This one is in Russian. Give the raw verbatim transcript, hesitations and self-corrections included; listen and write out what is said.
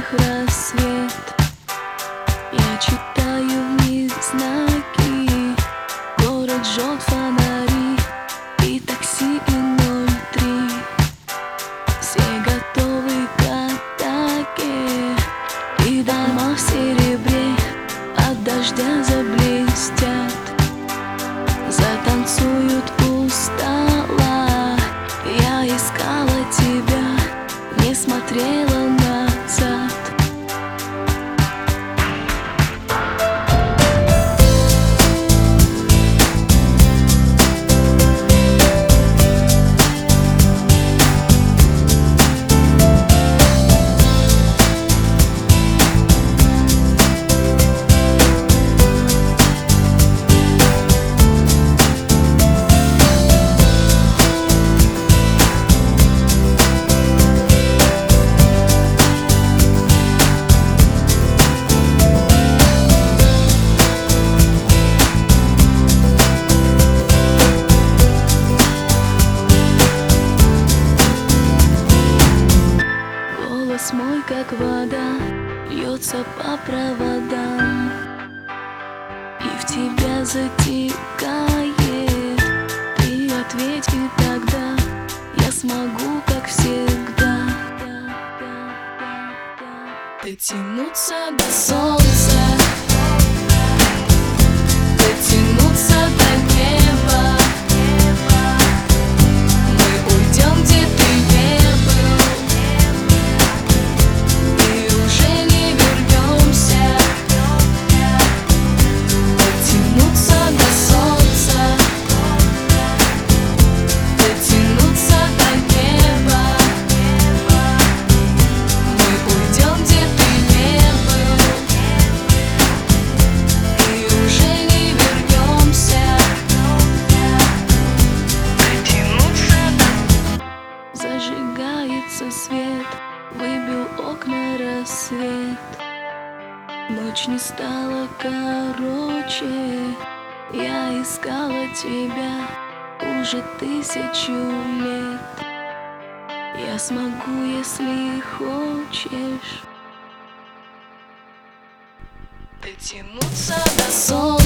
них рассвет. Я читаю в них знаки, город жжет фонари и такси и ноль три. Все готовы к атаке, и дома в серебре от дождя заблестят. Затанцуют у стола. Я искала тебя, не смотрела назад. Голос мой, как вода, льется по проводам, и в тебя затекает. Ты ответь, и тогда я смогу, как всегда, дотянуться до солнца, дотянуться до неба. Мы уйдем, где ты не был, и уже не вернемся. Дотянуться до солнца, дотянуться до неба. Мы уйдем, где ты не был, и уже не вернемся. Дотянуться до... Зажигается свет, выбил окна рассвет. Ночь не стала короче. Я искала тебя уже тысячу лет. Я смогу, если хочешь, дотянуться до солнца.